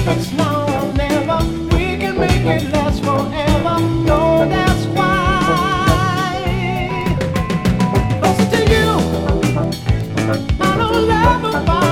It's now or never. We can make it last forever. No, that's why. Close to you, I don't love nobody.